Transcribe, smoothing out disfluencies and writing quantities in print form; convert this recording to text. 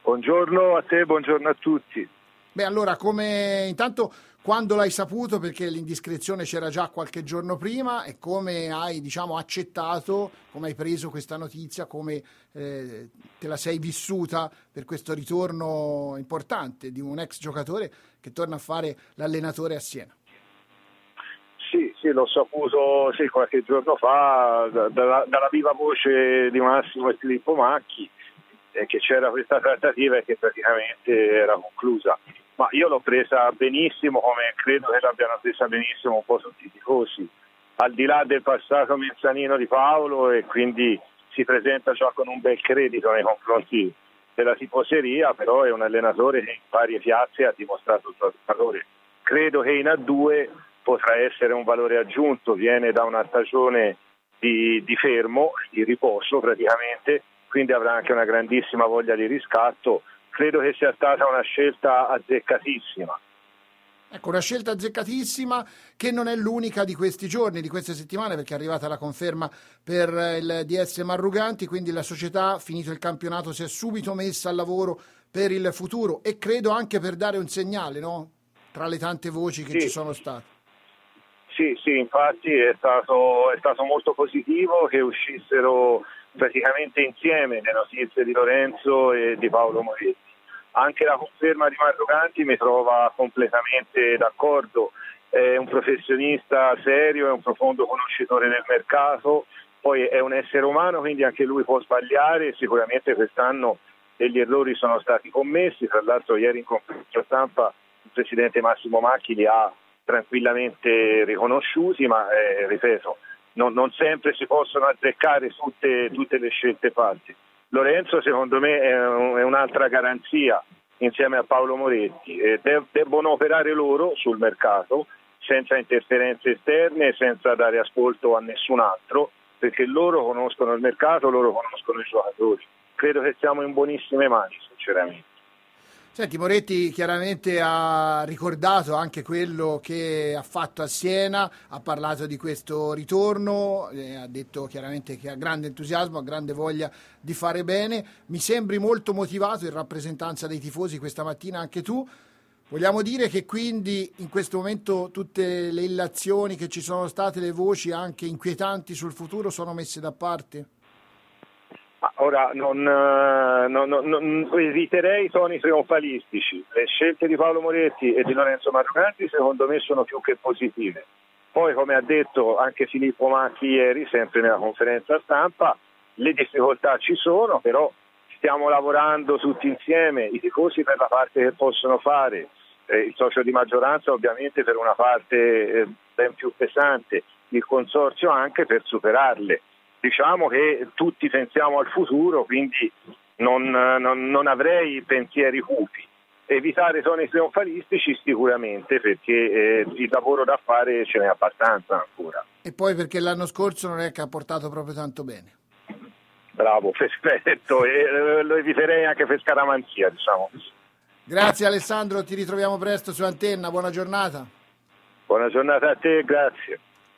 Buongiorno a te, buongiorno a tutti. Beh, allora, intanto quando l'hai saputo, perché l'indiscrezione c'era già qualche giorno prima, e come hai, accettato, come hai preso questa notizia, come te la sei vissuta per questo ritorno importante di un ex giocatore che torna a fare l'allenatore a Siena? Sì, l'ho saputo qualche giorno fa dalla viva voce di Massimo e Filippo Macchi, che c'era questa trattativa e che praticamente era conclusa. Ma io l'ho presa benissimo, come credo che l'abbiano presa benissimo un po' tutti i tifosi, al di là del passato mezzanino di Paolo, e quindi si presenta già con un bel credito nei confronti della tifoseria, però è un allenatore che in varie piazze ha dimostrato il proprio valore. Credo che in A2 potrà essere un valore aggiunto, viene da una stagione di fermo, di riposo praticamente, quindi avrà anche una grandissima voglia di riscatto. Credo che sia stata una scelta azzeccatissima. Ecco, una scelta azzeccatissima che non è l'unica di questi giorni, di queste settimane, perché è arrivata la conferma per il DS Marruganti, quindi la società, finito il campionato, si è subito messa al lavoro per il futuro e credo anche per dare un segnale, no? Tra le tante voci che ci sono state. Sì, infatti è stato molto positivo che uscissero praticamente insieme le notizie di Lorenzo e di Paolo Moretti. Anche la conferma di Marruganti mi trova completamente d'accordo, è un professionista serio, è un profondo conoscitore del mercato, poi è un essere umano, quindi anche lui può sbagliare, sicuramente quest'anno degli errori sono stati commessi. Tra l'altro ieri in conferenza stampa il presidente Massimo Macchi li ha tranquillamente riconosciuti, ma ripeto, non sempre si possono azzeccare tutte le scelte fatte. Lorenzo secondo me è un'altra garanzia insieme a Paolo Moretti, debbono operare loro sul mercato senza interferenze esterne, senza dare ascolto a nessun altro, perché loro conoscono il mercato, loro conoscono i giocatori. Credo che siamo in buonissime mani, sinceramente. Senti, Moretti chiaramente ha ricordato anche quello che ha fatto a Siena, ha parlato di questo ritorno, ha detto chiaramente che ha grande entusiasmo, ha grande voglia di fare bene. Mi sembri molto motivato in rappresentanza dei tifosi questa mattina anche tu. Vogliamo dire che quindi in questo momento tutte le illazioni che ci sono state, le voci anche inquietanti sul futuro sono messe da parte? Ora non eviterei toni trionfalistici. Le scelte di Paolo Moretti e di Lorenzo Marruganti secondo me sono più che positive. Poi, come ha detto anche Filippo Macchi ieri, sempre nella conferenza stampa, le difficoltà ci sono, però stiamo lavorando tutti insieme, i tifosi per la parte che possono fare, il socio di maggioranza ovviamente per una parte ben più pesante, il consorzio anche per superarle. Diciamo che tutti pensiamo al futuro, quindi non avrei pensieri cupi. Evitare toni trionfalistici sicuramente, perché il lavoro da fare ce n'è abbastanza ancora. E poi perché l'anno scorso non è che ha portato proprio tanto bene. Bravo, perfetto, e lo eviterei anche per scaramanzia, diciamo. Grazie Alessandro, ti ritroviamo presto su Antenna, buona giornata. Buona giornata a te, grazie.